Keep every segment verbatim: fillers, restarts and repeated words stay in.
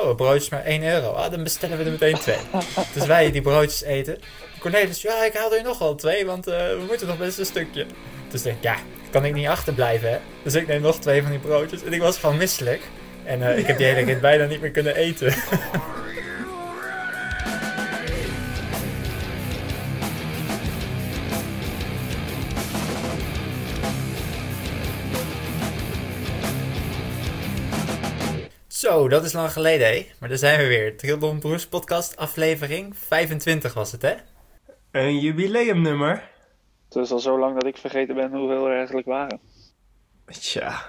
Oh, broodjes maar één euro. Ah, dan bestellen we er meteen twee. Dus wij die broodjes eten. Cornelis, ja, ik haal er nog wel twee, want uh, we moeten nog best een stukje. Dus denk ik, ja, kan ik niet achterblijven, hè? Dus ik neem nog twee van die broodjes. En ik was gewoon misselijk. En uh, ik heb die hele rit bijna niet meer kunnen eten. Zo, dat is lang geleden, hé. Maar daar zijn we weer. Triathlon Broers podcast aflevering vijfentwintig was het, hè? Een jubileumnummer. Het is al zo lang dat ik vergeten ben hoeveel er eigenlijk waren. Tja.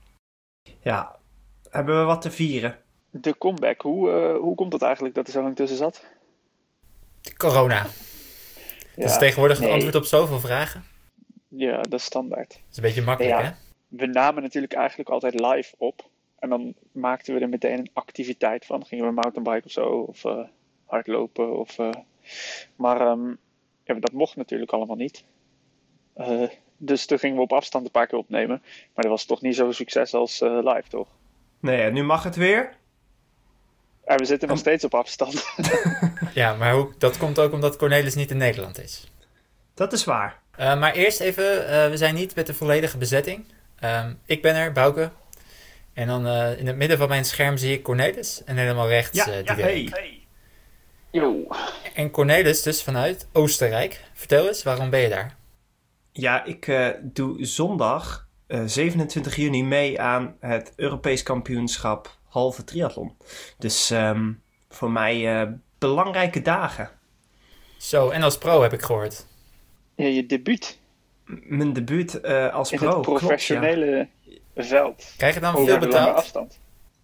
Ja, hebben we wat te vieren? De comeback, hoe, uh, hoe komt het eigenlijk dat er zo lang tussen zat? Corona. Ja, dat is tegenwoordig het nee. antwoord op zoveel vragen. Ja, dat is standaard. Dat is een beetje makkelijk, ja, hè? We namen natuurlijk eigenlijk altijd live op. En dan maakten we er meteen een activiteit van. Gingen we mountainbiken of zo, of uh, hardlopen. Of, uh... Maar um, ja, dat mocht natuurlijk allemaal niet. Uh, dus toen gingen we op afstand een paar keer opnemen. Maar dat was toch niet zo'n succes als uh, live, toch? Nee, nu mag het weer. En we zitten nog steeds op afstand. Ja, maar hoe, dat komt ook omdat Cornelis niet in Nederland is. Dat is waar. Uh, maar eerst even, uh, we zijn niet met de volledige bezetting. Um, ik ben er, Bouke. En dan uh, in het midden van mijn scherm zie ik Cornelis. En helemaal rechts ja, uh, ja, Diederik. hey. Yo. En Cornelis dus vanuit Oostenrijk. Vertel eens, waarom ben je daar? Ja, ik uh, doe zondag uh, zevenentwintig juni mee aan het Europees kampioenschap halve triathlon. Dus um, voor mij uh, belangrijke dagen. Zo, en als pro heb ik gehoord. Ja, je debuut. M- mijn debuut uh, als in pro. het professionele Klopt, ja. veld. Krijg je dan Over veel de lange betaald? afstand.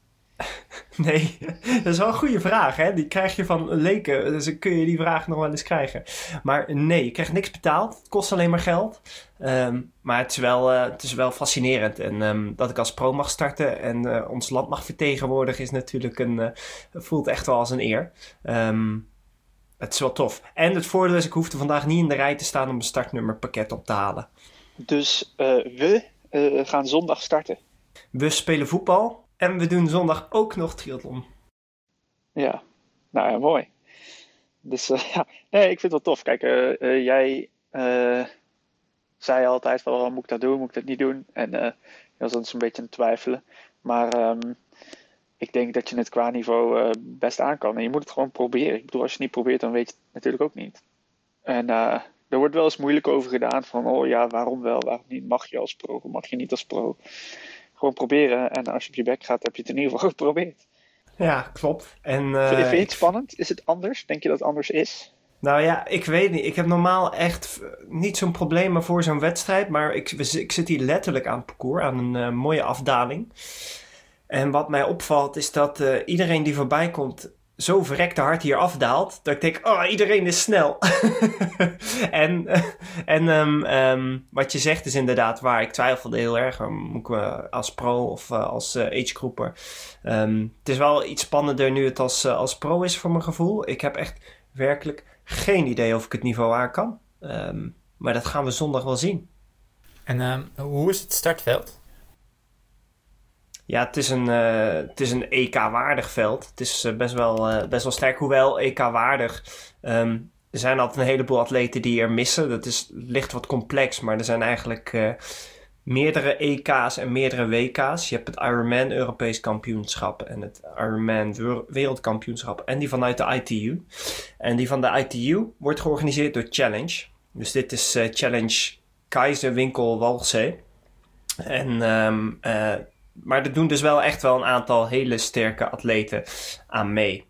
Nee, dat is wel een goede vraag, hè? Die krijg je van leken, dus kun je die vraag nog wel eens krijgen. Maar nee, je krijgt niks betaald. Het kost alleen maar geld. Um, maar het is wel, uh, het is wel fascinerend. En um, dat ik als pro mag starten en uh, ons land mag vertegenwoordigen is natuurlijk een... Uh, voelt echt wel als een eer. Um, het is wel tof. En het voordeel is, ik hoefde vandaag niet in de rij te staan om een startnummerpakket op te halen. Dus uh, we uh, gaan zondag starten. We spelen voetbal. En we doen zondag ook nog triathlon. Ja, nou ja, mooi. Dus uh, ja, nee, ik vind het wel tof. Kijk, uh, uh, jij uh, zei altijd van, oh, moet ik dat doen, moet ik dat niet doen? En uh, je was dan een beetje aan het twijfelen. Maar um, ik denk dat je het qua niveau uh, best aan kan. En je moet het gewoon proberen. Ik bedoel, als je het niet probeert, dan weet je het natuurlijk ook niet. En uh, er wordt wel eens moeilijk over gedaan van, oh ja, waarom wel, waarom niet? Mag je als pro, mag je niet als pro? Gewoon proberen en als je op je bek gaat, heb je het in ieder geval geprobeerd. Ja, klopt. En, uh, Vind je het ik... spannend? Is het anders? Denk je dat het anders is? Nou ja, ik weet niet. Ik heb normaal echt niet zo'n probleem voor zo'n wedstrijd. Maar ik, ik zit hier letterlijk aan het parcours, aan een uh, mooie afdaling. En wat mij opvalt is dat uh, iedereen die voorbij komt zo verrekte hard hier afdaalt, dat ik denk, oh, iedereen is snel. en en um, um, wat je zegt is inderdaad waar. Ik twijfelde heel erg. Um, moet ik uh, als pro of uh, als uh, agegroeper. Um, het is wel iets spannender nu het als, uh, als pro is voor mijn gevoel. Ik heb echt werkelijk geen idee of ik het niveau aan kan. Um, maar dat gaan we zondag wel zien. En um, hoe is het startveld? Ja, het is een, uh, het is een E K-waardig veld. Het is uh, best, wel, uh, best wel sterk, hoewel E K-waardig. Um, er zijn altijd een heleboel atleten die er missen. Dat is licht wat complex, maar er zijn eigenlijk uh, meerdere E K's en meerdere W K's. Je hebt het Ironman Europees kampioenschap en het Ironman Wereldkampioenschap en die vanuit de I T U. En die van de I T U wordt georganiseerd door Challenge. Dus dit is uh, Challenge Kaiserwinkel Walchsee. En... Um, uh, Maar er doen dus wel echt wel een aantal hele sterke atleten aan mee.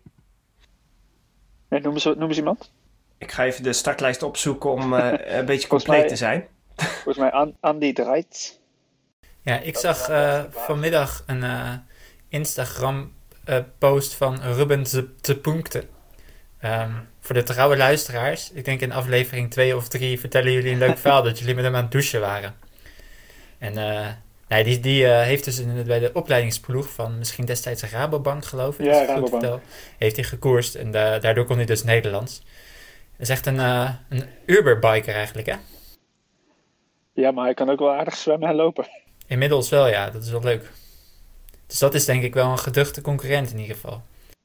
Nee, noem, eens, noem eens iemand. Ik ga even de startlijst opzoeken om uh, een beetje compleet mij, te zijn. Volgens mij Andy draait. Ja, ik zag uh, vanmiddag een uh, Instagram uh, post van Ruben te Punkte. Um, voor de trouwe luisteraars. Ik denk in aflevering twee of drie vertellen jullie een leuk verhaal dat jullie met hem aan het douchen waren. En... Uh, Nee, die, die uh, heeft dus in, bij de opleidingsploeg van misschien destijds Rabobank, geloof ik. Ja, Rabobank. Vertel, heeft hij gekoerst en da- daardoor kon hij dus Nederlands. Dat is echt een, uh, een Uber-biker eigenlijk, hè? Ja, maar hij kan ook wel aardig zwemmen en lopen. Inmiddels wel, ja. Dat is wel leuk. Dus dat is denk ik wel een geduchte concurrent in ieder geval.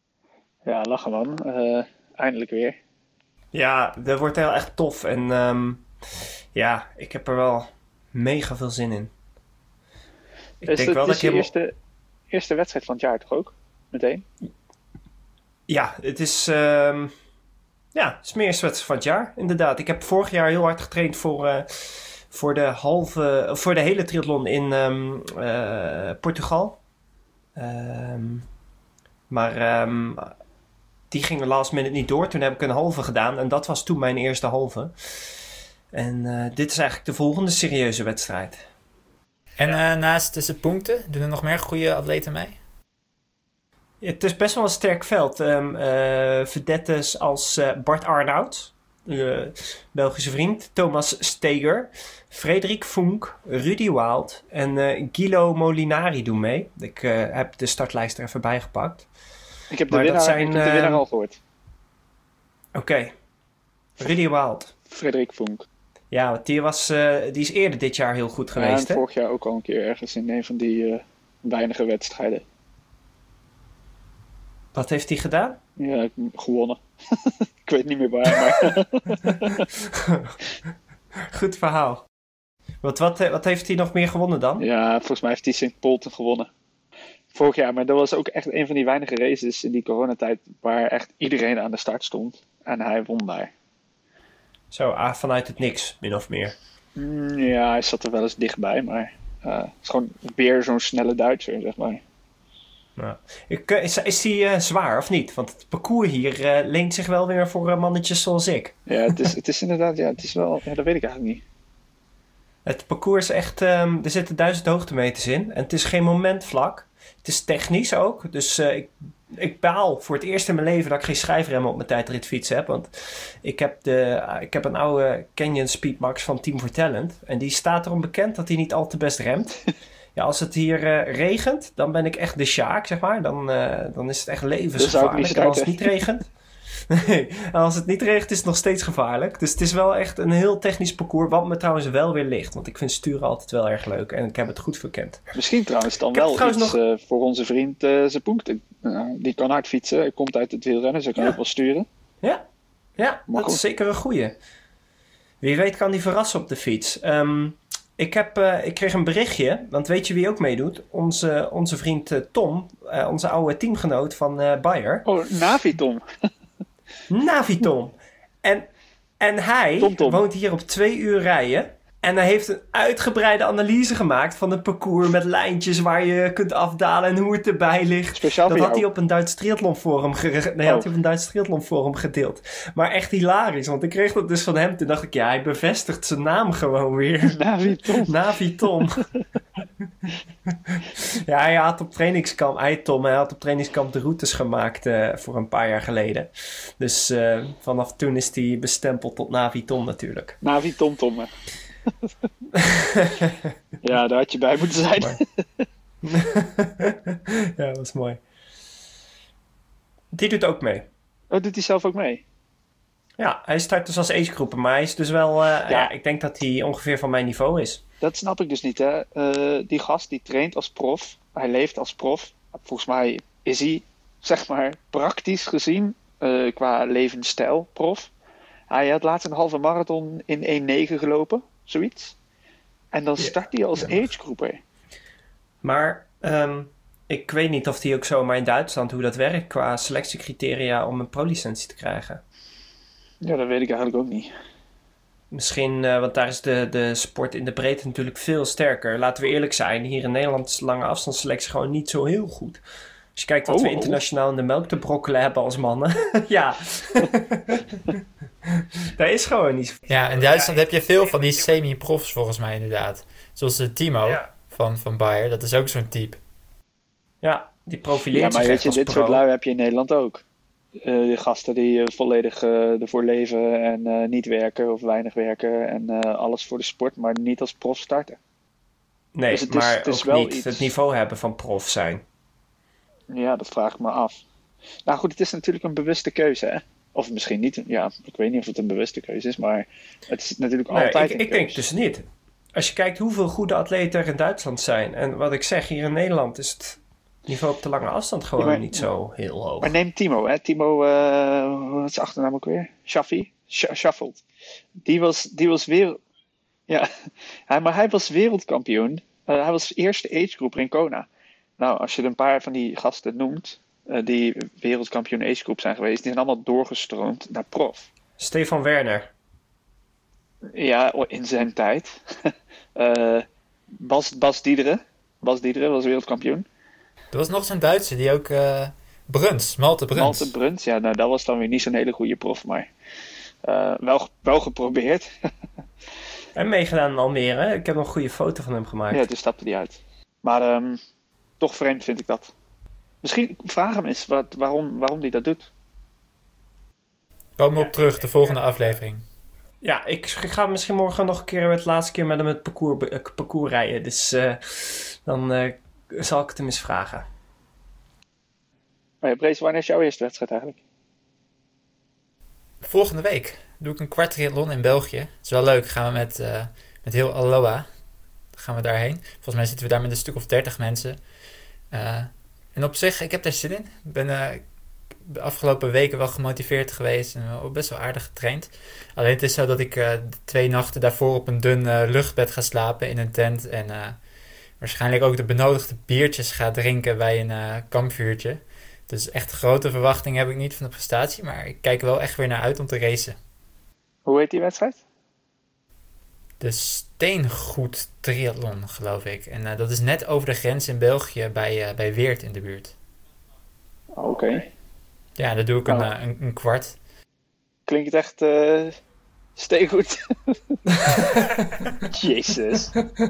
Ja, lachen man. Uh, eindelijk weer. Ja, dat wordt heel echt tof. En um, ja, ik heb er wel mega veel zin in. Ik is denk het, wel dat je helemaal... eerste, eerste wedstrijd van het jaar toch ook? Meteen? Ja, het is... Um, ja, het is mijn eerste wedstrijd van het jaar, inderdaad. Ik heb vorig jaar heel hard getraind voor... Uh, voor de halve... voor de hele triathlon in um, uh, Portugal. Um, maar... Um, die ging last minute niet door. Toen heb ik een halve gedaan. En dat was toen mijn eerste halve. En uh, dit is eigenlijk de volgende serieuze wedstrijd. En uh, naast de Punten, doen er nog meer goede atleten mee? Ja, het is best wel een sterk veld. Um, uh, vedettes als uh, Bart Arnout. Uh, Belgische vriend. Thomas Steger. Frederik Funk. Rudy Wild. En uh, Guido Molinari doen mee. Ik uh, heb de startlijst er even bij gepakt. Ik heb de, winnaar, zijn, ik heb de winnaar uh, al gehoord. Oké. Okay. Rudy Wild. Frederik Funk. Ja, want die, was, uh, die is eerder dit jaar heel goed geweest. Ja, en vorig jaar ook al een keer ergens in een van die uh, weinige wedstrijden. Wat heeft hij gedaan? Ja, gewonnen. Ik weet niet meer waar, maar... Goed verhaal. Wat, wat, wat heeft hij nog meer gewonnen dan? Ja, volgens mij heeft hij Saint Polten gewonnen. Vorig jaar, maar dat was ook echt een van die weinige races in die coronatijd waar echt iedereen aan de start stond. En hij won daar. Zo, ah, vanuit het niks, min of meer. Mm, ja, hij zat er wel eens dichtbij, maar uh, het is gewoon weer zo'n snelle Duitser, zeg maar. Nou, ik, is is die uh, zwaar of niet? Want het parcours hier uh, leent zich wel weer voor uh, mannetjes zoals ik. Ja, het is, het is inderdaad, ja, het is wel, ja, dat weet ik eigenlijk niet. Het parcours is echt, um, er zitten duizend hoogtemeters in en het is geen momentvlak. Het is technisch ook, dus uh, ik, ik baal voor het eerst in mijn leven dat ik geen schijfremmen op mijn tijdritfiets heb. Want ik heb, de, uh, ik heb een oude Canyon Speedmax van Team for Talent en die staat erom bekend dat hij niet al te best remt. Ja, als het hier uh, regent, dan ben ik echt de Sjaak, zeg maar. Dan, uh, dan is het echt levensgevaarlijk. En als het niet regent... Nee, als het niet regent is het nog steeds gevaarlijk. Dus het is wel echt een heel technisch parcours. Wat me trouwens wel weer ligt. Want ik vind sturen altijd wel erg leuk. En ik heb het goed verkend. Misschien trouwens dan wel iets nog... uh, voor onze vriend uh, Zepunkt. Uh, die kan hard fietsen. Hij komt uit het wielrennen. Zo kan ja. ook wel sturen. Ja, ja dat goed. Is zeker een goeie. Wie weet kan die verrassen op de fiets. Um, ik, heb, uh, ik kreeg een berichtje. Want weet je wie ook meedoet? Onze, onze vriend uh, Tom. Uh, onze oude teamgenoot van uh, Bayer. Oh, Navi Tom. Navitom. En, en hij Tom -tom. woont hier op twee uur rijden. En hij heeft een uitgebreide analyse gemaakt van het parcours met lijntjes waar je kunt afdalen en hoe het erbij ligt. Speciaal dat had jou. hij op een Duits triathlon forum ge- nee, oh. had hij op een Duits triathlon forum gedeeld. Maar echt hilarisch, want ik kreeg dat dus van hem. Toen dacht ik, ja, hij bevestigt zijn naam gewoon weer. Navitom. Navitom. Ja, hij had op trainingskamp, hij Tom, hij had op trainingskamp de routes gemaakt uh, voor een paar jaar geleden. Dus uh, vanaf toen is hij bestempeld tot Navitom natuurlijk. Navitom Tom, hè. Ja, daar had je bij moeten zijn. Ja, dat was mooi. Die doet ook mee. Oh, doet hij zelf ook mee? Ja, hij start dus als agegroeper, maar hij is dus wel... Uh, ja. ja, ik denk dat hij ongeveer van mijn niveau is. Dat snap ik dus niet, hè. Uh, die gast die traint als prof. Hij leeft als prof. Volgens mij is hij, zeg maar, praktisch gezien, uh, qua levensstijl prof. Hij had laatst een halve marathon in één negen gelopen. Zoiets. En dan start hij ja, als ja. agegroeper. Maar um, ik weet niet of die ook zomaar in Duitsland hoe dat werkt qua selectiecriteria om een pro-licentie te krijgen. Ja, dat weet ik eigenlijk ook niet. Misschien, uh, want daar is de, de sport in de breedte natuurlijk veel sterker. Laten we eerlijk zijn, hier in Nederland is de lange afstandsselectie gewoon niet zo heel goed. Als je kijkt wat oh, we internationaal in de melk te brokkelen hebben als mannen. Ja. Dat is gewoon niet. Ja, in Duitsland heb je veel van die semi-profs volgens mij inderdaad. Zoals de Timo ja. van, van Bayer, dat is ook zo'n type. Ja, die profileert ja, maar weet je, dit pro. soort lui heb je in Nederland ook. Uh, de gasten die uh, volledig uh, ervoor leven en uh, niet werken of weinig werken en uh, alles voor de sport, maar niet als prof starten. Nee, dus het maar is, het is ook wel niet iets... het niveau hebben van prof zijn. Ja, dat vraag ik me af. Nou goed, het is natuurlijk een bewuste keuze, hè? Of misschien niet. Ja, ik weet niet of het een bewuste keuze is, maar het is natuurlijk nee, altijd ik, ik denk dus niet. Als je kijkt hoeveel goede atleten er in Duitsland zijn. En wat ik zeg, hier in Nederland is het Niveau op de lange afstand gewoon Ja, maar- niet zo heel hoog. Maar neem Timo, hè. Timo, eh wat is zijn achternaam ook weer? Shaffi? Sh- Shuffled. Die was, die was wereld... Ja, hij, maar hij was wereldkampioen. Eh, hij was eerste agegroeper in Kona. Nou, als je een paar van die gasten noemt, eh, die wereldkampioen agegroep zijn geweest, die zijn allemaal doorgestroomd naar prof. Stefan Werner. Ja, in zijn tijd. Eh, Bas, Bas Diederen. Bas Diederen was wereldkampioen. Er was nog zo'n Duitser die ook... eh Bruns, Malte Bruns. Malte Bruns, ja, nou, dat was dan weer niet zo'n hele goede prof, maar eh, wel, wel geprobeerd. En meegedaan in Almere. Ik heb nog een goede foto van hem gemaakt. Ja, toen stapte hij uit. Maar ehm, toch vreemd vind ik dat. Misschien vraag hem eens wat, waarom, waarom hij dat doet. Komen we op terug, de volgende aflevering. Ja, ik ga misschien morgen nog een keer het laatste keer met hem het parcours, be- eh, parcours rijden. Dus eh, dan eh, zal ik het hem eens vragen. Maar ja, Brees, wanneer is jouw eerste wedstrijd eigenlijk? Volgende week doe ik een kwart triathlon in België. Het is wel leuk. Gaan we met, eh, met heel Aloha. Gaan we daarheen. Volgens mij zitten we daar met een stuk of dertig mensen. Eh, en op zich, ik heb daar zin in. Ik ben eh, de afgelopen weken wel gemotiveerd geweest. En wel best wel aardig getraind. Alleen het is zo dat ik eh, de twee nachten daarvoor op een dun eh, luchtbed ga slapen in een tent. En eh, waarschijnlijk ook de benodigde biertjes ga drinken bij een eh, kampvuurtje. Dus echt grote verwachtingen heb ik niet van de prestatie. Maar ik kijk er wel echt weer naar uit om te racen. Hoe heet die wedstrijd? De Steengoed Triathlon, geloof ik. En uh, dat is net over de grens in België bij, uh, bij Weert in de buurt. Oh, Oké. Okay. Ja, daar doe ik een, Oh. uh, een, een kwart. Klinkt het echt uh, steengoed. Jezus.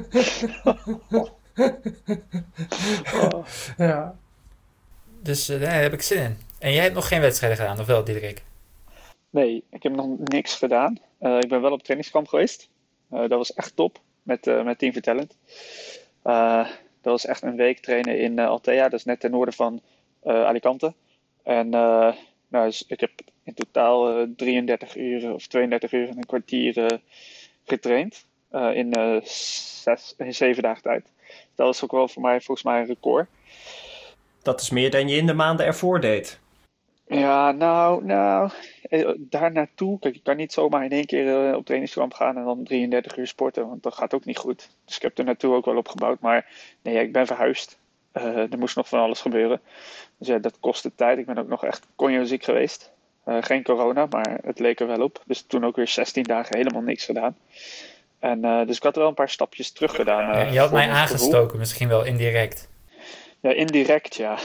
Oh. Ja. Dus uh, daar heb ik zin in. En jij hebt nog geen wedstrijden gedaan, of wel, Diederik? Nee, ik heb nog niks gedaan. Uh, ik ben wel op trainingskamp geweest. Uh, dat was echt top, met, uh, met Team Vertellend. Uh, dat was echt een week trainen in uh, Altea, dat is net ten noorden van uh, Alicante. En uh, nou, dus ik heb in totaal uh, drieëndertig uur of tweeëndertig uur en een kwartier uh, getraind. Uh, in, uh, zes, in zeven dagen tijd. Dat was ook wel voor mij volgens mij een record. Dat is meer dan je in de maanden ervoor deed. Ja, nou, nou, daar naartoe. Kijk, ik kan niet zomaar in één keer uh, op trainingskamp gaan en dan drieëndertig uur sporten, want dat gaat ook niet goed. Dus ik heb er naartoe ook wel opgebouwd, maar nee, ik ben verhuisd. Uh, er moest nog van alles gebeuren. Dus ja, dat kostte tijd. Ik ben ook nog echt conjoziek geweest. Uh, geen corona, maar het leek er wel op. Dus toen ook weer zestien dagen helemaal niks gedaan. En, uh, dus ik had wel een paar stapjes terug gedaan. Uh, ja, je had mij gevoel. aangestoken, misschien wel indirect. Ja, indirect, ja.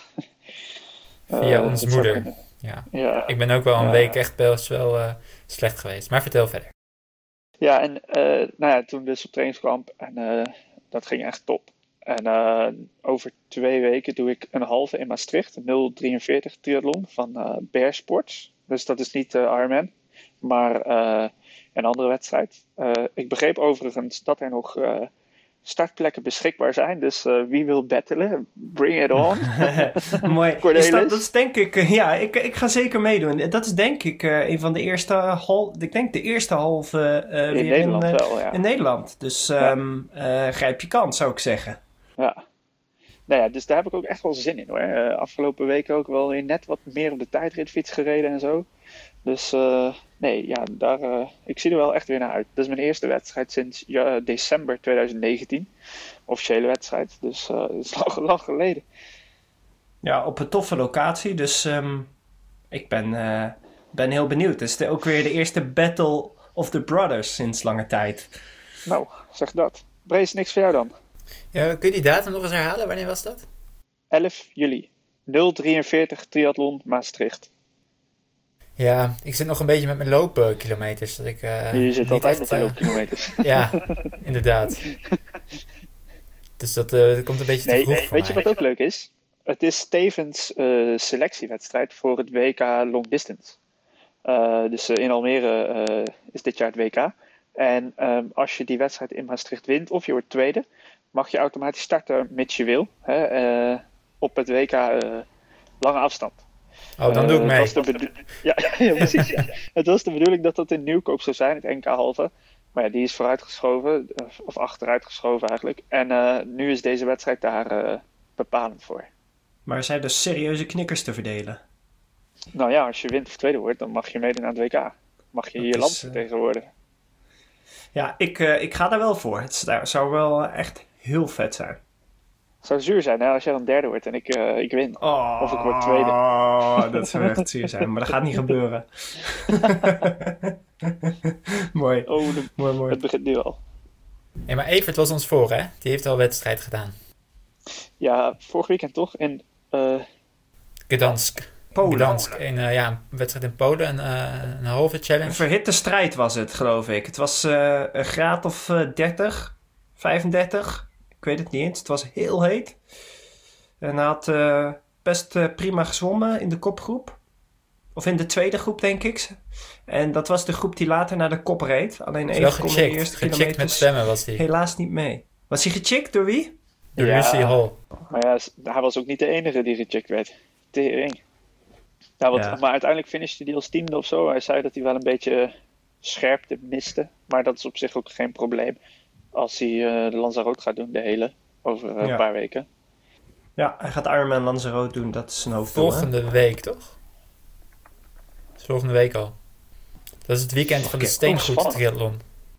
Via uh, onze moeder. Ja. Ja. Ik ben ook wel een Ja. week echt best wel uh, slecht geweest. Maar vertel verder. Ja, en uh, nou ja, toen dus op trainingskamp. En uh, dat ging echt top. En uh, over twee weken doe ik een halve in Maastricht. Een nul drieënveertig triathlon van uh, Bear Sports. Dus dat is niet uh, Ironman, maar uh, een andere wedstrijd. Uh, ik begreep overigens dat er nog uh, startplekken beschikbaar zijn. Dus uh, wie wil battelen? Bring it on. Mooi. Is dat, dat is denk ik, uh, ja, ik, ik ga zeker meedoen. Dat is denk ik uh, een van de eerste hal, ik denk de eerste halve uh, in weer Nederland in, uh, wel, ja. in Nederland. Dus um, ja. uh, grijp je kans, zou ik zeggen. Ja. Nou ja, dus daar heb ik ook echt wel zin in hoor. Uh, afgelopen weken ook wel weer net wat meer op de tijdritfiets gereden en zo. Dus uh, nee, ja, daar, uh, ik zie er wel echt weer naar uit. Dat is mijn eerste wedstrijd sinds uh, december twintig negentien. Officiële wedstrijd, dus uh, dat is lang, lang geleden. Ja, op een toffe locatie, dus um, ik ben, uh, ben heel benieuwd. Het is ook weer de eerste Battle of the Brothers sinds lange tijd. Nou, zeg dat. Brees, niks voor jou dan? Ja, kun je die datum nog eens herhalen? Wanneer was dat? elf juli. nul drieënveertig triathlon Maastricht. Ja, ik zit nog een beetje met mijn loopkilometers. Dat ik, uh, je zit altijd echt, met de uh, loopkilometers. Ja, inderdaad. Dus dat, uh, dat komt een beetje te nee, vroeg nee, voor weet mij. je wat ook leuk is? Het is tevens uh, selectiewedstrijd voor het W K Long Distance. Uh, dus uh, in Almere uh, is dit jaar het W K. En um, als je die wedstrijd in Maastricht wint of je wordt tweede, mag je automatisch starten mits je wil. Hè, uh, op het W K uh, lange afstand. Oh, dan doe ik mee. Uh, bedo- ja, ja, precies. Ja. Het was de bedoeling dat dat in Nieuwkoop zou zijn, het N K halve. Maar ja, die is vooruitgeschoven, of achteruitgeschoven eigenlijk. En uh, nu is deze wedstrijd daar uh, bepalend voor. Maar er zijn dus serieuze knikkers te verdelen. Nou ja, als je wint of tweede wordt, dan mag je meedoen aan het W K. Mag je Dat je is, land eh, vertegenwoordigen. Ja, ik, uh, ik ga daar wel voor. Het zou- zou wel echt heel vet zijn. Het zou zuur zijn hè, als jij dan derde wordt en ik, uh, ik win. Oh, Of ik word tweede. dat zou echt zuur zijn, maar dat gaat niet gebeuren. Mooi, Oh, de, mooi, mooi. het begint nu al. Nee, maar Evert was ons voor, hè? Die heeft al wedstrijd gedaan. Ja, vorig weekend toch? In, uh, Gdansk. Polen. Gdansk. In, uh, ja, een wedstrijd in Polen. Een, uh, een halve challenge. Een verhitte strijd was het, geloof ik. Het was uh, een graad of uh, dertig, vijfendertig. Ik weet het niet eens. Het was heel heet. En hij had uh, best uh, prima gezwommen in de kopgroep. Of in de tweede groep, denk ik. En dat was de groep die later naar de kop reed. Alleen Is even wel kon de gechickt. eerste Gechickt met kilometers zwemmen was hij. helaas niet mee. Was hij gechickt door wie? Door Ja. Lucy Hall. maar ja, s- hij was ook niet de enige die gecheckt werd. Tering. Nou, wat, Ja. Maar uiteindelijk finishte hij als tiende of zo. Hij zei dat hij wel een beetje scherpte miste. Maar dat is op zich ook geen probleem. Als hij uh, de Lanzarote gaat doen, de hele. Over uh, Ja. een paar weken. Ja, hij gaat Ironman Lanzarote doen. Dat is zijn hoofddoel. hè? Volgende week, toch? Dat is volgende week al. Dat is het weekend van de Oké. Steengoed Oh, spannend. triathlon.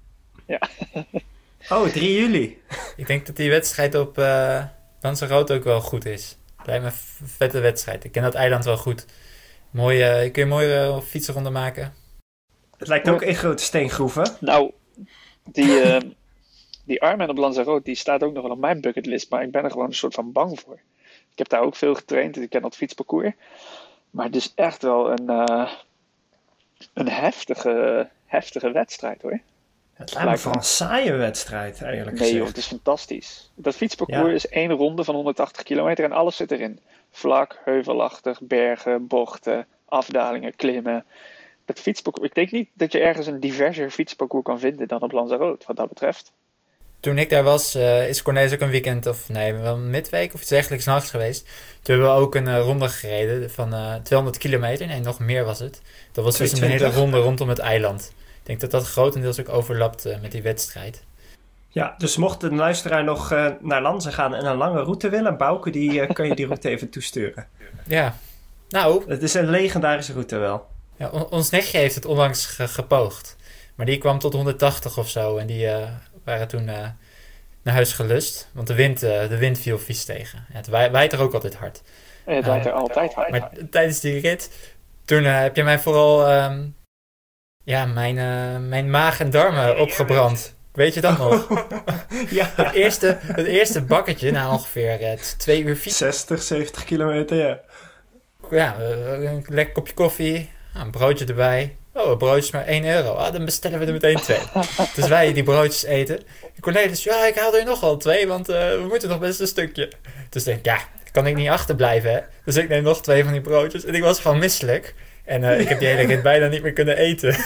Oh, drie juli. Ik denk dat die wedstrijd op uh, Lanzarote ook wel goed is. Lijkt me een v- vette wedstrijd. Ik ken dat eiland wel goed. Mooi, uh, kun je mooi uh, fietsenronde maken. Het lijkt ook één grote steengroef, hè? Nou, die, uh, die Ironman op Lanzarote, die staat ook nog wel op mijn bucketlist. Maar ik ben er gewoon een soort van bang voor. Ik heb daar ook veel getraind. Ik ken dat fietsparcours. Maar het is echt wel een, uh, een heftige, heftige wedstrijd, hoor. Het lijkt me Lijkt vooral me. een saaie wedstrijd, eigenlijk Nee joh, gezegd. het is fantastisch. Dat fietsparcours Ja. is één ronde van honderdtachtig kilometer en alles zit erin. Vlak, heuvelachtig, bergen, bochten, afdalingen, klimmen. Dat fietsparcours, ik denk niet dat je ergens een diverser fietsparcours kan vinden dan op Lanzarote, wat dat betreft. Toen ik daar was, uh, is Cornelis ook een weekend, of nee, wel een midweek of iets dergelijks nachts geweest. Toen hebben we ook een uh, ronde gereden van uh, tweehonderd kilometer. Nee, nog meer was het. Dat was dus een hele tweehonderdtwintig. ronde rondom het eiland. Ik denk dat dat grotendeels ook overlapt uh, met die wedstrijd. Ja, dus mocht een luisteraar nog uh, naar Lanza gaan en een lange route willen, Bouke, die uh, kan je die route even toesturen. Ja, nou, Het is een legendarische route wel. ja, on- ons nichtje heeft het onlangs ge- gepoogd. Maar die kwam tot honderdtachtig of zo. En die uh, waren toen uh, naar huis gelust. Want de wind, uh, de wind viel vies tegen. Ja, het waai- waait er ook altijd hard. En het waait er altijd hard. Maar t- tijdens die rit, toen uh, heb je mij vooral um, ja, mijn, uh, mijn maag en darmen opgebrand. Weet je dat nog? Ja, Het eerste, het eerste bakketje, na ongeveer uh, t- twee uur fietsen. zestig, zeventig kilometer, ja. Ja, uh, een lekker kopje koffie, een broodje erbij. Oh, een broodje is maar één euro. Ah, dan bestellen we er meteen twee. Dus wij die broodjes eten. En Cornelis, ja, ik haal er nog wel twee, want uh, we moeten nog best een stukje. Dus denk ik, ja, kan ik niet achterblijven, hè? Dus ik neem nog twee van die broodjes. En ik was gewoon misselijk. En uh, ik heb die hele rit bijna niet meer kunnen eten.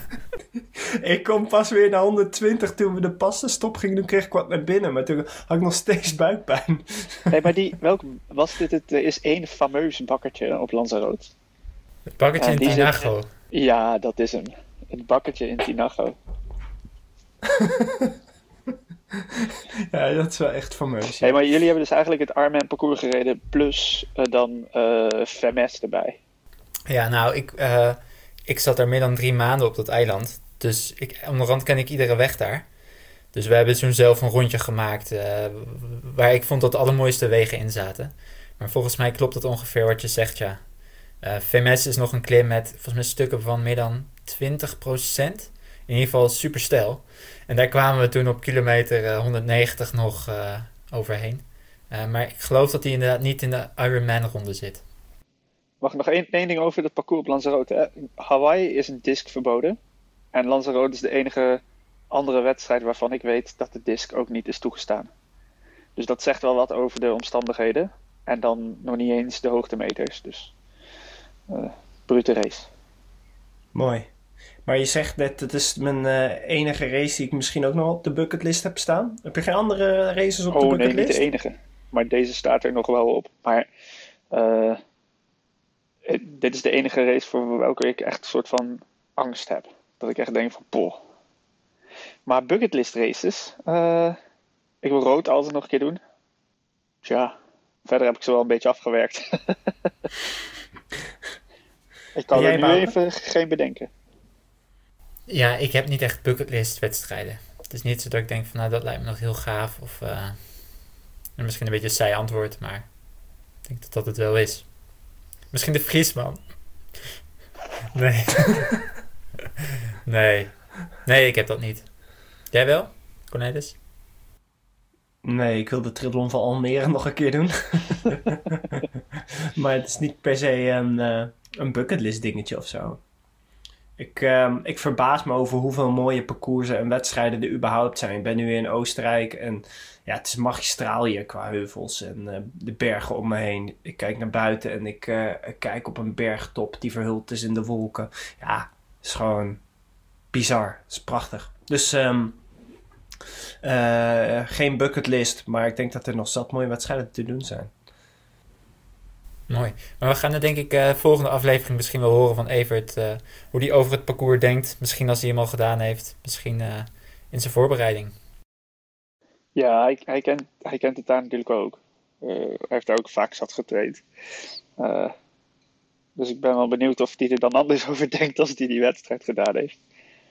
Ik kom pas weer naar honderdtwintig toen we de passenstop gingen doen, kreeg ik wat naar binnen. Maar toen had ik nog steeds buikpijn. Nee, maar die, welk was dit? Het er is één fameus bakkertje op Lanzarote. Het bakketje Ja, in die Tinago. Ja, dat is hem. Het bakkertje in Tinago. Ja, dat is wel echt fameus. Ja. Hey, maar jullie hebben dus eigenlijk het Ironman parcours gereden plus uh, dan uh, Femmes erbij. Ja, nou, ik, uh, ik zat daar meer dan drie maanden op dat eiland. Dus ik, onderhand ken ik iedere weg daar. Dus we hebben toen zelf een rondje gemaakt uh, waar ik vond dat de allermooiste wegen in zaten. Maar volgens mij klopt dat ongeveer wat je zegt, ja. Uh, Femmes is nog een klim met volgens mij stukken van meer dan twintig procent. In ieder geval super steil. En daar kwamen we toen op kilometer uh, honderdnegentig nog uh, overheen. Uh, maar ik geloof dat hij inderdaad niet in de Ironman-ronde zit. Mag ik nog één, één ding over het parcours op Lanzarote? Hè? Hawaii is een disc verboden. En Lanzarote is de enige andere wedstrijd waarvan ik weet dat de disc ook niet is toegestaan. Dus dat zegt wel wat over de omstandigheden. En dan nog niet eens de hoogtemeters. Dus uh, brute race. Mooi. Maar je zegt net, het is mijn uh, enige race die ik misschien ook nog op de bucketlist heb staan. Heb je geen andere races op oh, de nee, bucketlist? niet de enige. Maar deze staat er nog wel op. Maar uh, dit is de enige race voor welke ik echt een soort van angst heb. Dat ik echt denk van, poh. Maar bucketlist races. Uh, ik wil rood altijd nog een keer doen. Tja. verder heb ik ze wel een beetje afgewerkt. Ik kan En er jij, nu Bouke? even geen bedenken. Ja, ik heb niet echt bucketlist wedstrijden. Het is niet zo dat ik denk van nou dat lijkt me nog heel gaaf. Of uh, misschien een beetje een saai antwoord, maar ik denk dat dat het wel is. Misschien de Friesman. Nee. nee. Nee, ik heb dat niet. Jij wel, Cornelis? Nee, ik wil de Triathlon van Almere nog een keer doen. Maar het is niet per se een, uh, een bucketlist dingetje of zo. Ik, uh, ik verbaas me over hoeveel mooie parcoursen en wedstrijden er überhaupt zijn. Ik ben nu in Oostenrijk en ja, het is magistraal hier qua heuvels en uh, de bergen om me heen. Ik kijk naar buiten en ik uh, kijk op een bergtop die verhuld is in de wolken. Ja, het is gewoon bizar. Het is prachtig. Dus um, uh, geen bucketlist, maar ik denk dat er nog zat mooie wedstrijden te doen zijn. Mooi. Maar we gaan er denk ik uh, volgende aflevering misschien wel horen van Evert. Uh, hoe hij over het parcours denkt. Misschien als hij hem al gedaan heeft. Misschien uh, in zijn voorbereiding. Ja, hij, hij, kent, hij kent het daar natuurlijk ook. Uh, hij heeft daar ook vaak zat getraind. Uh, dus ik ben wel benieuwd of hij er dan anders over denkt als hij die wedstrijd gedaan heeft.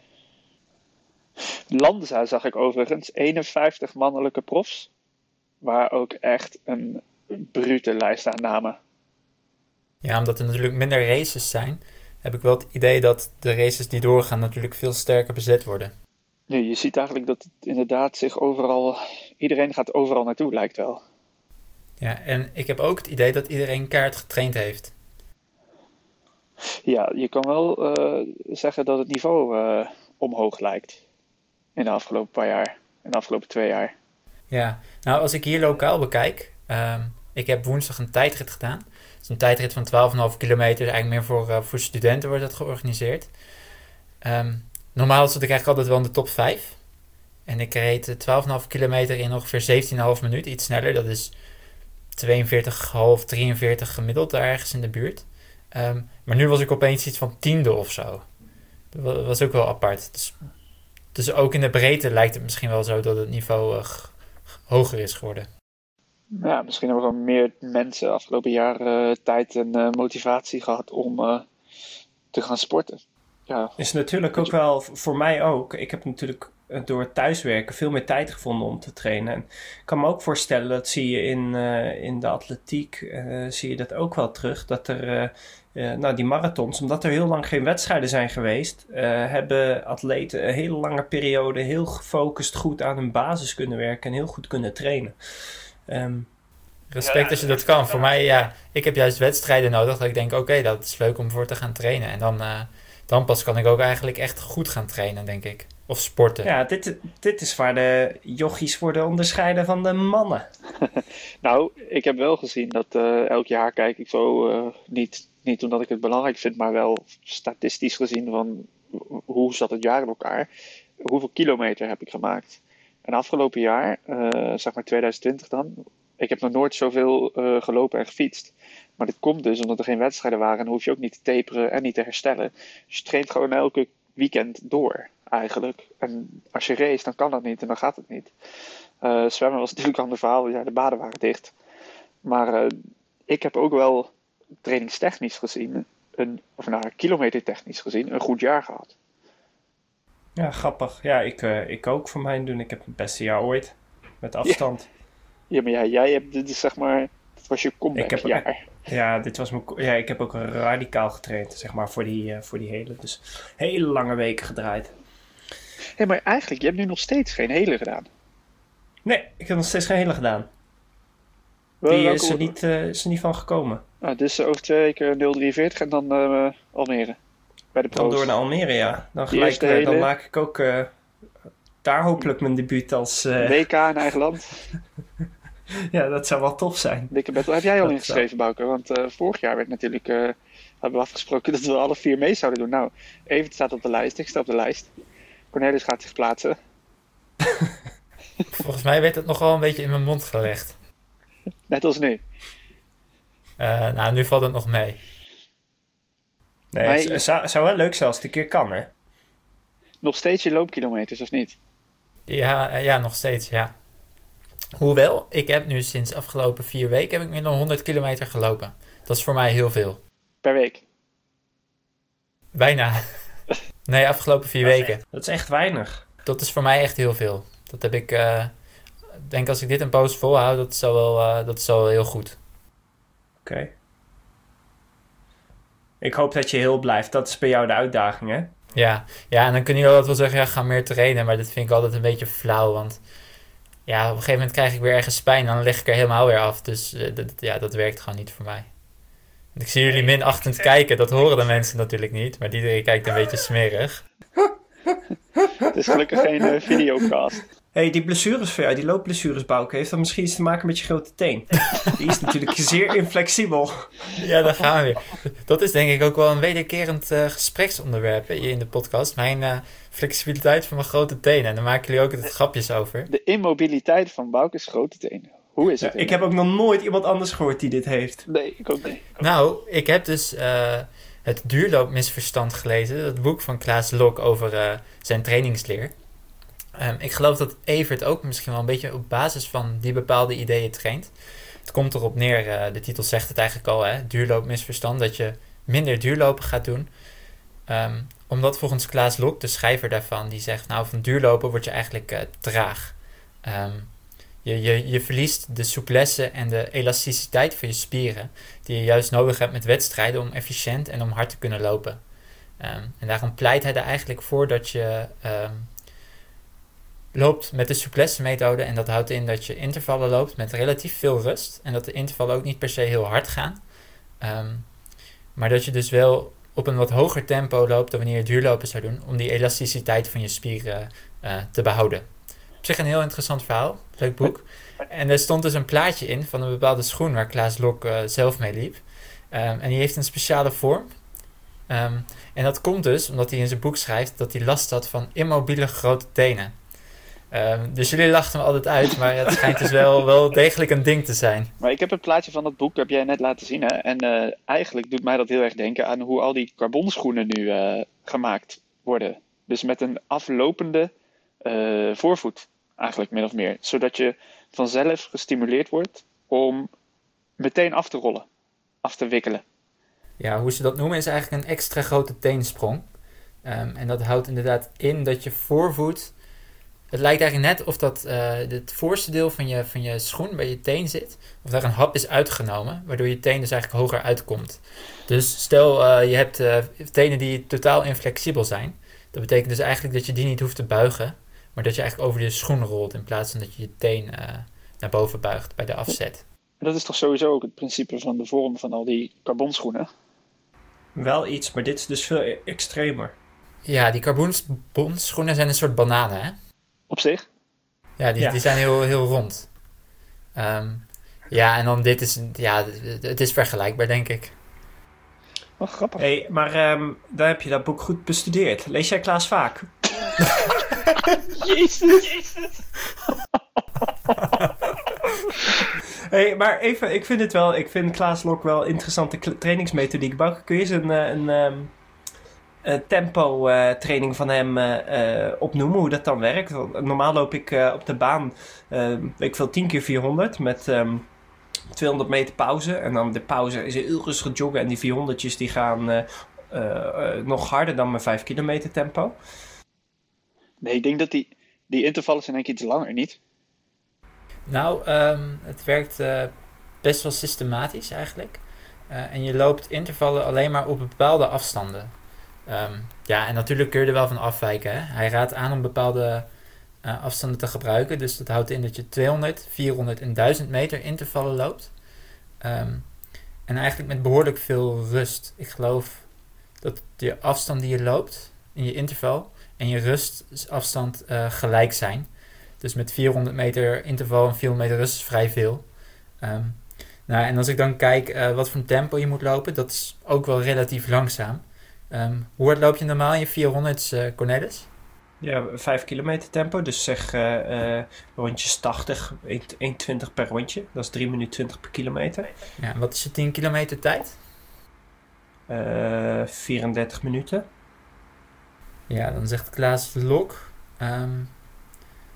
Lanza zag ik overigens. eenenvijftig mannelijke profs. Waar ook echt een brute lijst aan namen. Ja, omdat er natuurlijk minder races zijn, heb ik wel het idee dat de races die doorgaan natuurlijk veel sterker bezet worden. Nee, je ziet eigenlijk dat het inderdaad zich overal... Iedereen gaat overal naartoe, lijkt wel. Ja, en ik heb ook het idee dat iedereen kaart getraind heeft. Ja, je kan wel uh, zeggen dat het niveau uh, omhoog lijkt. In de afgelopen paar jaar. In de afgelopen twee jaar. Ja, nou als ik hier lokaal bekijk... Um, ik heb woensdag een tijdrit gedaan. Het is een tijdrit van twaalf komma vijf kilometer. Eigenlijk meer voor, uh, voor studenten wordt dat georganiseerd. Um, normaal zat ik eigenlijk altijd wel in de top vijf. En ik reed twaalf komma vijf kilometer in ongeveer zeventien komma vijf minuten. Iets sneller. Dat is tweeënveertig komma vijf, drieënveertig gemiddeld daar ergens in de buurt. Um, maar nu was ik opeens iets van tiende of zo. Dat was ook wel apart. Dus, dus ook in de breedte lijkt het misschien wel zo dat het niveau uh, g- hoger is geworden. Ja, misschien hebben we gewoon meer mensen afgelopen jaar uh, tijd en uh, motivatie gehad om uh, te gaan sporten. Ja. Is natuurlijk ook wel, voor mij ook, ik heb natuurlijk door het thuiswerken veel meer tijd gevonden om te trainen. En ik kan me ook voorstellen, dat zie je in, uh, in de atletiek, uh, zie je dat ook wel terug, dat er, uh, uh, nou die marathons, omdat er heel lang geen wedstrijden zijn geweest, uh, hebben atleten een hele lange periode heel gefocust goed aan hun basis kunnen werken en heel goed kunnen trainen. Um, Respect ja, als je dat kan. Voor mij, ja, ik heb juist wedstrijden nodig dat ik denk, oké, okay, dat is leuk om voor te gaan trainen. En dan, uh, dan pas kan ik ook eigenlijk echt goed gaan trainen, denk ik. Of sporten. Ja, dit, dit is waar de jochies worden onderscheiden van de mannen. Nou, ik heb wel gezien dat uh, elk jaar kijk ik zo, uh, niet, niet omdat ik het belangrijk vind, maar wel statistisch gezien van hoe zat het jaar in elkaar. Hoeveel kilometer heb ik gemaakt? En afgelopen jaar, uh, zeg maar twintig twintig dan, ik heb nog nooit zoveel uh, gelopen en gefietst. Maar dit komt dus omdat er geen wedstrijden waren en dan hoef je ook niet te taperen en niet te herstellen. Dus je traint gewoon elke weekend door eigenlijk. En als je race, dan kan dat niet en dan gaat het niet. Uh, zwemmen was natuurlijk een ander verhaal, ja, de baden waren dicht. Maar uh, ik heb ook wel trainingstechnisch gezien, een, of nou, kilometertechnisch gezien, een goed jaar gehad. Ja, grappig. Ja, ik, uh, ik ook voor mijn doen. Ik heb het beste jaar ooit. Met afstand. Ja, ja maar ja, jij hebt, dit is zeg maar, dit was je comebackjaar. Ja, dit was mijn, ja, ik heb ook radicaal getraind, zeg maar, voor die, uh, voor die hele. Dus hele lange weken gedraaid. Hé, hey, maar eigenlijk, je hebt nu nog steeds geen hele gedaan. Nee, ik heb nog steeds geen hele gedaan. Die Welke is er, niet, uh, is er niet van gekomen. Nou, dus over twee weken nul drieënveertig en dan uh, Almere. Bij de dan door naar Almere, ja. Dan, gelijk, uh, dan maak ik ook uh, daar hopelijk mijn debuut als... Uh... W K in eigen land. Ja, dat zou wel tof zijn. Dikke battle. Heb jij al dat ingeschreven, zou... Bouke? Want uh, vorig jaar werd natuurlijk... Uh, hebben we afgesproken dat we alle vier mee zouden doen. Nou, Evert staat op de lijst. Ik sta op de lijst. Cornelis gaat zich plaatsen. Volgens mij werd het nogal een beetje in mijn mond gelegd. Net als nu. Uh, nou, nu valt het nog mee. Nee, het je... zou, zou wel leuk zijn als het een keer kan, hè? Nog steeds je loopkilometers, of niet? Ja, uh, ja nog steeds, ja. Hoewel, ik heb nu sinds de afgelopen vier weken heb ik meer dan honderd kilometer gelopen. Dat is voor mij heel veel. Per week? Bijna. Nee, afgelopen vier Dat is weken. echt- Dat is echt weinig. Dat is voor mij echt heel veel. Dat heb ik, eh denk als ik dit een poos volhoud, dat is al wel, eh, dat is al wel heel goed. Oké. Ik hoop dat je heel blijft. Dat is bij jou de uitdaging, hè? Ja, ja, en dan kun je wel wel zeggen, ja, ga meer trainen. Maar dat vind ik altijd een beetje flauw, want ja, op een gegeven moment krijg ik weer ergens pijn en dan lig ik er helemaal weer af. Dus eh, dat, ja, dat werkt gewoon niet voor mij. Want ik zie jullie minachtend kijken, dat horen de mensen natuurlijk niet. Maar iedereen kijkt een beetje smerig. Het is gelukkig geen eh, videocast. Hé, hey, die blessures voor jou, die loopblessures, Bouke, heeft dat misschien iets te maken met je grote teen? Die is natuurlijk zeer inflexibel. Ja, daar gaan we weer. Dat is denk ik ook wel een wederkerend eh, gespreksonderwerp hè, hier in de podcast. Mijn eh, flexibiliteit van mijn grote tenen. En daar maken jullie ook het grapjes over. De immobiliteit van Bouke's grote tenen. Hoe is het? Ik heb ook nog nooit iemand anders gehoord die dit heeft. Nee, ik ook niet. Nou, ik heb dus uh, het duurloopmisverstand gelezen. Dat boek van Klaas Lok over uh, zijn trainingsleer. Um, ik geloof dat Evert ook misschien wel een beetje op basis van die bepaalde ideeën traint. Het komt erop neer, uh, de titel zegt het eigenlijk al, hè, duurloopmisverstand, dat je minder duurlopen gaat doen. Um, omdat volgens Klaas Lok, de schrijver daarvan, die zegt, nou van duurlopen word je eigenlijk uh, traag. Um, je, je, je verliest de souplesse en de elasticiteit van je spieren, die je juist nodig hebt met wedstrijden om efficiënt en om hard te kunnen lopen. Um, en daarom pleit hij er eigenlijk voor dat je um, loopt met de souplesse methode. En dat houdt in dat je intervallen loopt met relatief veel rust. En dat de intervallen ook niet per se heel hard gaan. Um, maar dat je dus wel op een wat hoger tempo loopt dan wanneer je duurlopen zou doen. Om die elasticiteit van je spieren uh, te behouden. Op zich een heel interessant verhaal. Leuk boek. En er stond dus een plaatje in van een bepaalde schoen waar Klaas Lok uh, zelf mee liep. Um, en die heeft een speciale vorm. Um, en dat komt dus omdat hij in zijn boek schrijft dat hij last had van immobiele grote tenen. Um, dus jullie lachten me altijd uit, maar het schijnt dus wel, wel degelijk een ding te zijn. Maar ik heb het plaatje van dat boek, heb jij net laten zien. Hè? En uh, eigenlijk doet mij dat heel erg denken aan hoe al die carbonschoenen nu uh, gemaakt worden. Dus met een aflopende uh, voorvoet, eigenlijk min of meer. Zodat je vanzelf gestimuleerd wordt om meteen af te rollen, af te wikkelen. Ja, hoe ze dat noemen is eigenlijk een extra grote teensprong. Um, en dat houdt inderdaad in dat je voorvoet... Het lijkt eigenlijk net of dat uh, het voorste deel van je, van je schoen bij je teen zit. Of daar een hap is uitgenomen, waardoor je teen dus eigenlijk hoger uitkomt. Dus stel uh, je hebt uh, tenen die totaal inflexibel zijn. Dat betekent dus eigenlijk dat je die niet hoeft te buigen. Maar dat je eigenlijk over je schoen rolt in plaats van dat je je teen uh, naar boven buigt bij de afzet. Dat is toch sowieso ook het principe van de vorm van al die carbonschoenen? Wel iets, maar dit is dus veel extremer. Ja, die carbonschoenen zijn een soort bananen, hè? Op zich? Ja, die, ja. die zijn heel, heel rond. Um, ja, en dan dit is... Ja, het is vergelijkbaar, denk ik. Oh, grappig. Hé, hey, maar um, daar heb je dat boek goed bestudeerd. Lees jij Klaas vaak? Jezus! Jezus. Hey, maar even, ik vind het wel... Ik vind Klaas Lok wel interessante kl- trainingsmethodiek. Bouke, kun je eens een... een, een Uh, tempo uh, training van hem uh, uh, opnoemen, hoe dat dan werkt. Want normaal loop ik uh, op de baan, uh, weet ik veel, tien keer vierhonderd met um, tweehonderd meter pauze. En dan de pauze is heel rustig joggen en die vierhonderdjes die gaan uh, uh, uh, nog harder dan mijn vijf kilometer tempo. Nee, ik denk dat die, die intervallen zijn denk ik iets langer, niet? Nou, um, het werkt uh, best wel systematisch eigenlijk. Uh, en je loopt intervallen alleen maar op bepaalde afstanden. Um, ja, en natuurlijk kun je er wel van afwijken. Hè? Hij raadt aan om bepaalde uh, afstanden te gebruiken. Dus dat houdt in dat je tweehonderd, vierhonderd en duizend meter intervallen loopt. Um, en eigenlijk met behoorlijk veel rust. Ik geloof dat je afstand die je loopt in je interval en je rustafstand uh, gelijk zijn. Dus met vierhonderd meter interval en vierhonderd meter rust is vrij veel. Um, nou, en als ik dan kijk uh, wat voor tempo je moet lopen, dat is ook wel relatief langzaam. Um, hoe hard loop je normaal in je vierhonderd, uh, Cornelis? Ja, vijf kilometer tempo. Dus zeg uh, uh, rondjes tachtig, één twintig per rondje. Dat is drie minuten twintig per kilometer. Ja, en wat is je tien kilometer tijd? Uh, vierendertig minuten. Ja, dan zegt Klaas Lok... Um,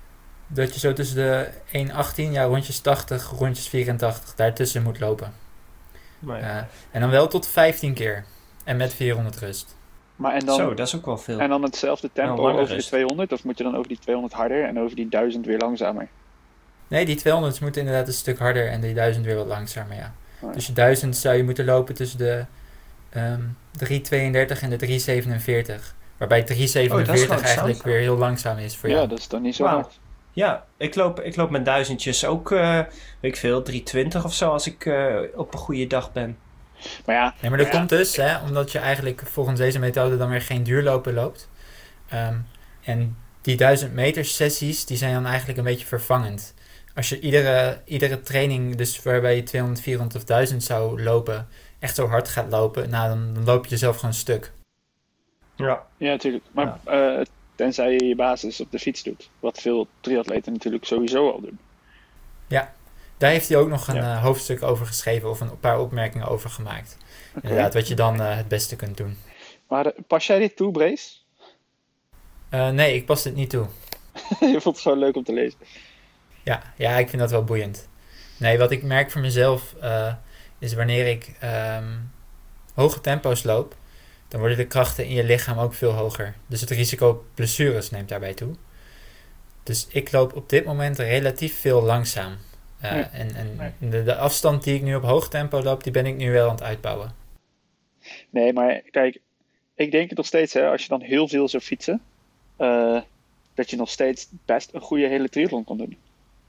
dat je zo tussen de één achttien, ja, rondjes tachtig, rondjes vierentachtig, daartussen moet lopen. Maar ja. Uh, en dan wel tot vijftien keer. En met vierhonderd rust. Maar en dan, Zo, dat is ook wel veel. En dan hetzelfde tempo Nou, over de tweehonderd? Of moet je dan over die tweehonderd harder en over die duizend weer langzamer? Nee, die tweehonderd moeten inderdaad een stuk harder en die duizend weer wat langzamer, ja. Oh. Dus je duizend zou je moeten lopen tussen de um, drie tweeëndertig en de drie zevenenveertig. Waarbij drie zevenenveertig oh, eigenlijk weer heel langzaam is voor ja, jou. Ja, dat is dan niet zo wow. hard. Ja, ik loop, ik loop met duizendjes ook, uh, weet ik veel, drie twintig of zo als ik uh, op een goede dag ben. Maar ja, nee, maar dat ja. komt dus, hè, omdat je eigenlijk volgens deze methode dan weer geen duurlopen loopt. Um, en die duizend meter sessies, die zijn dan eigenlijk een beetje vervangend. Als je iedere, iedere training, dus waarbij je tweehonderd, vierhonderd of duizend zou lopen, echt zo hard gaat lopen, nou dan, dan loop je jezelf gewoon stuk. Ja, ja natuurlijk. Maar ja. Uh, tenzij je je basis op de fiets doet. Wat veel triatleten natuurlijk sowieso al doen. Ja, daar heeft hij ook nog een ja. uh, hoofdstuk over geschreven of een paar opmerkingen over gemaakt. Okay. Inderdaad, wat je dan uh, het beste kunt doen. Maar uh, pas jij dit toe, Brace? Uh, nee, ik pas dit niet toe. Je vond het gewoon leuk om te lezen. Ja, ja, ik vind dat wel boeiend. Nee, wat ik merk voor mezelf uh, is wanneer ik um, hoge tempo's loop, dan worden de krachten in je lichaam ook veel hoger. Dus het risico op blessures neemt daarbij toe. Dus ik loop op dit moment relatief veel langzaam. Uh, ja. En, en de, de afstand die ik nu op hoog tempo loop, die ben ik nu wel aan het uitbouwen. Nee, maar kijk, ik denk het nog steeds, hè, als je dan heel veel zou fietsen, uh, dat je nog steeds best een goede hele triathlon kan doen.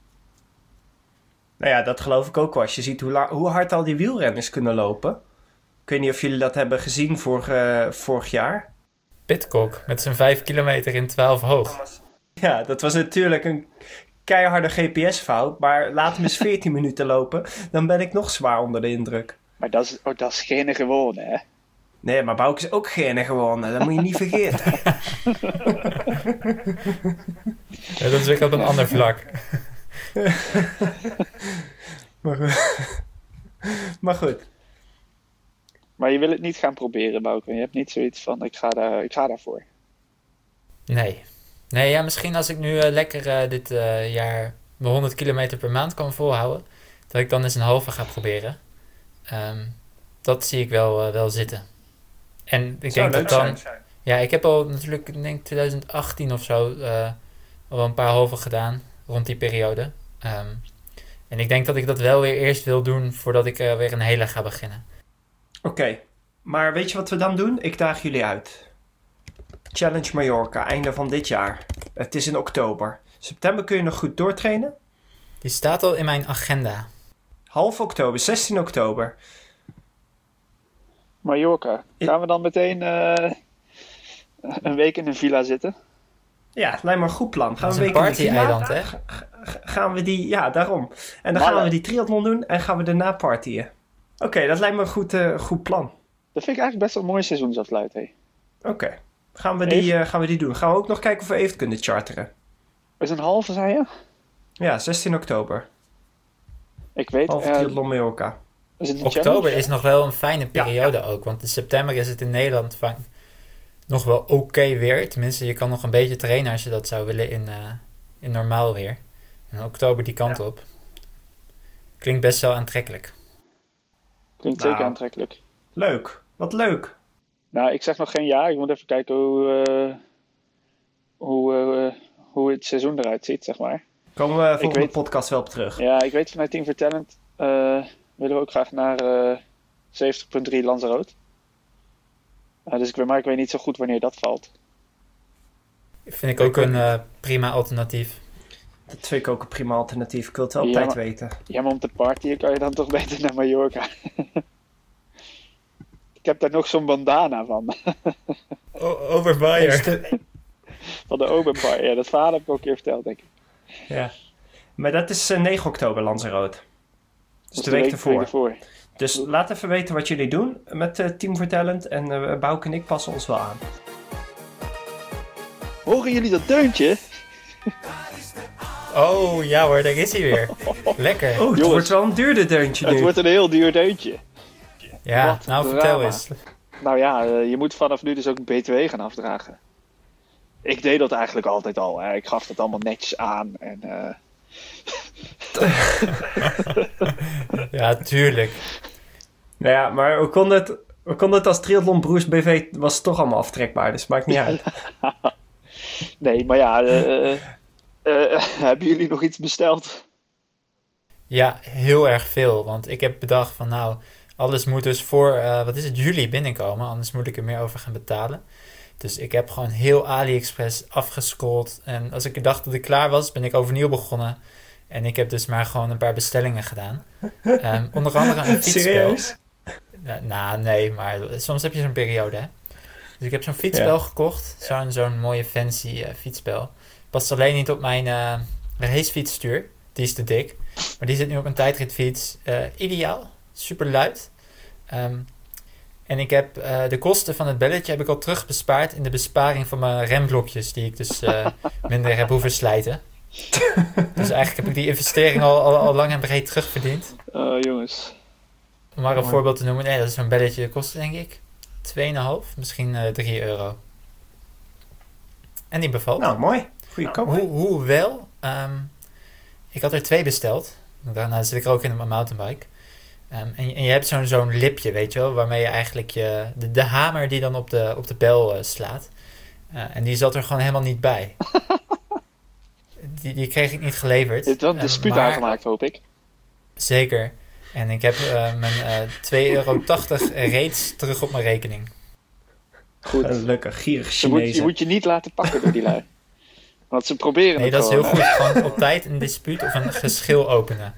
Nou ja, dat geloof ik ook wel. Als je ziet hoe, la- hoe hard al die wielrenners kunnen lopen. Ik weet niet of jullie dat hebben gezien vor, uh, vorig jaar. Pidcock met zijn vijf kilometer in twaalf hoog. Ja, dat was natuurlijk een keiharde G P S-fout. Maar laat hem eens veertien minuten lopen. Dan ben ik nog zwaar onder de indruk. Maar dat is, oh, dat is geen gewone, hè? Nee, maar Bouke is ook geen gewone. Dat moet je niet vergeten. Ja, dat is weer op een ander vlak. maar, goed. maar goed. Maar je wil het niet gaan proberen, Bouke. Je hebt niet zoiets van, ik ga, daar, ik ga daarvoor. Nee. Nee, ja, misschien als ik nu uh, lekker uh, dit uh, jaar mijn honderd kilometer per maand kan volhouden, dat ik dan eens een halve ga proberen. Um, dat zie ik wel, uh, wel zitten. En ik Zou denk dat dan... Zijn. Ja, ik heb al natuurlijk, ik denk twintig achttien of zo, uh, al een paar halve gedaan, rond die periode. Um, en ik denk dat ik dat wel weer eerst wil doen, voordat ik uh, weer een hele ga beginnen. Oké, okay. Maar weet je wat we dan doen? Ik daag jullie uit. Challenge Mallorca, einde van dit jaar. Het is in oktober. September kun je nog goed doortrainen? Die staat al in mijn agenda. Half oktober, zestien oktober. Mallorca. Gaan we dan meteen uh, een week in een villa zitten? Ja, lijkt me een goed plan. Gaan dat we is een week een party-eiland, hè? G- g- gaan we die... Ja, daarom. En dan maar, gaan we die triathlon doen en gaan we daarna partyen. Oké, okay, dat lijkt me een goed, uh, goed plan. Dat vind ik eigenlijk best wel een mooi seizoensafsluit, hé. Oké. Okay. Gaan, uh, gaan we die doen. Gaan we ook nog kijken of we even kunnen charteren. Is een halve, zei je? Ja, zestien oktober. Ik weet... Half uh, triathlon Mallorca. Is het Oktober challenge? Is nog wel een fijne periode ja, ja. ook. Want in september is het in Nederland van nog wel oké okay weer. Tenminste, je kan nog een beetje trainen als je dat zou willen in, uh, in normaal weer. En oktober die kant ja. op. Klinkt best wel aantrekkelijk. Klinkt nou, zeker aantrekkelijk. Leuk. Wat leuk. Nou, ik zeg nog geen ja. Ik moet even kijken hoe, uh, hoe, uh, hoe het seizoen eruit ziet, zeg maar. Komen we volgende weet, podcast wel op terug. Ja, ik weet vanuit Team for Talent uh, willen we ook graag naar uh, zeventig punt drie Lanzarote. Uh, dus ik weet, maar ik weet niet zo goed wanneer dat valt. Vind ik ook een uh, prima alternatief. Dat vind ik ook een prima alternatief. Ik wil het wel op ja, tijd maar, weten. Ja, maar om te partyen kan je dan toch beter naar Mallorca. Ik heb daar nog zo'n bandana van. o- Overbuyer. Van de Overbuyer. Ja, dat verhaal heb ik ook een keer verteld, denk ik. Ja. Maar dat is uh, negen oktober, Lanzarote. Dus de, de week, week ervoor. ervoor. Dus laat even weten wat jullie doen met uh, Team for Talent. En uh, Bouke en ik passen ons wel aan. Horen jullie dat deuntje? Oh, ja hoor, daar is hij weer. Lekker. Oh, het Jongens, wordt wel een duurder deuntje nu. Het wordt een heel duur deuntje. Ja, Wat nou drama. vertel eens. Nou ja, uh, je moet vanaf nu dus ook B twee gaan afdragen. ik deed dat eigenlijk altijd al. Hè. Ik gaf dat allemaal netjes aan. En, uh... Ja, tuurlijk. Nou ja, maar hoe kon het, hoe kon het als Triathlon Broers B V was het toch allemaal aftrekbaar, dus maakt niet uit. Nee, maar ja, uh, uh, uh, hebben jullie nog iets besteld? Ja, heel erg veel. Want ik heb bedacht van nou, alles moet dus voor, uh, wat is het, juli binnenkomen. Anders moet ik er meer over gaan betalen. Dus ik heb gewoon heel AliExpress afgescrolld. En als ik dacht dat ik klaar was, ben ik overnieuw begonnen. En ik heb dus maar gewoon een paar bestellingen gedaan. Um, onder andere een fietsspel. Serieus? Nou, nah, nee, maar soms heb je zo'n periode, hè. Dus ik heb zo'n fietsspel ja. gekocht. Zo'n, zo'n mooie fancy uh, fietsspel. Past alleen niet op mijn uh, racefietsstuur. Die is te dik. Maar die zit nu op een tijdritfiets. Uh, ideaal. Super luid. Um, en ik heb uh, de kosten van het belletje heb ik al terugbespaard in de besparing van mijn remblokjes. Die ik dus uh, minder heb hoeven slijten. Dus eigenlijk heb ik die investering al, al, al lang en breed terugverdiend. Oh, jongens. Om maar een voorbeeld te noemen. Nee, dat is zo'n belletje. Kost denk ik twee komma vijf, misschien uh, drie euro. En die bevalt. Nou, mooi. Goeie koop. Ho- hoewel, um, ik had er twee besteld. Daarna zit ik er ook in op mijn mountainbike. Um, en, en je hebt zo'n, zo'n lipje, weet je wel, waarmee je eigenlijk je, de, de hamer die dan op de, op de bel uh, slaat. Uh, en die zat er gewoon helemaal niet bij. die, die kreeg ik niet geleverd. Je hebt wel een dispuut aangemaakt, hoop ik. Zeker. En ik heb uh, mijn uh, twee euro tachtig reeds terug op mijn rekening. Goed. Gelukkig, gierig Chinezen. Je moet, je moet je niet laten pakken door die lui. Want ze proberen nee, het dat gewoon. is heel goed. Gewoon op tijd een dispuut of een geschil openen.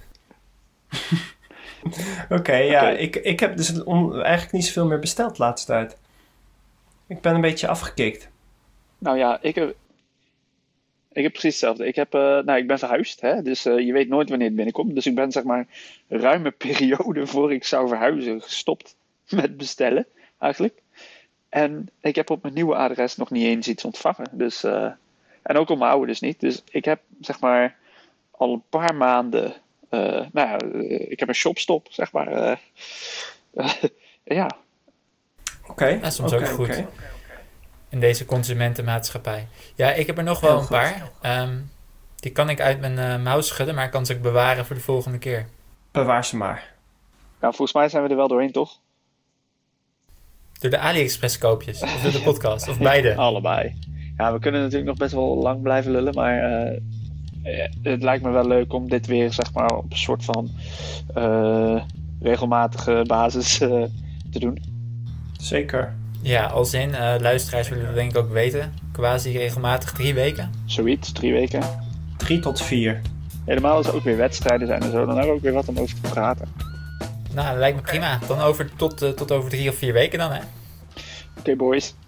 Oké, okay, ja. Okay. Ik, ik heb dus on, eigenlijk niet zoveel meer besteld de laatste tijd. Ik ben een beetje afgekikt. Nou ja, ik heb... Ik heb precies hetzelfde. Ik, heb, uh, nou, ik ben verhuisd, hè? Dus uh, je weet nooit wanneer het binnenkomt. Dus ik ben zeg maar een ruime periode voor ik zou verhuizen gestopt met bestellen, eigenlijk. En ik heb op mijn nieuwe adres nog niet eens iets ontvangen. Dus, uh, en ook op mijn oude dus niet. Dus ik heb zeg maar al een paar maanden... Uh, nou ja, uh, ik heb een shopstop, zeg maar. Uh, uh, ja. Oké. Okay. Dat is soms okay, ook goed. Okay. In deze consumentenmaatschappij. Ja, ik heb er nog wel Heel een goed. paar. Um, die kan ik uit mijn uh, mouw schudden, maar ik kan ze ook bewaren voor de volgende keer. Bewaar ze maar. Nou, volgens mij zijn we er wel doorheen, toch? Door de AliExpress koopjes, of door de podcast, of beide? Allebei. Ja, we kunnen natuurlijk nog best wel lang blijven lullen, maar uh, het lijkt me wel leuk om dit weer, zeg maar, op een soort van uh, regelmatige basis uh, te doen. Zeker. Ja, als in, uh, luisteraars willen dat denk ik ook weten. Quasi regelmatig drie weken. Zoiets, drie weken. Drie tot vier. Helemaal als er ook weer wedstrijden zijn en zo, dan hebben we ook weer wat om over te praten. Nou, dat lijkt me prima. Dan over, tot, uh, tot over drie of vier weken dan, hè. Oké, okay, boys.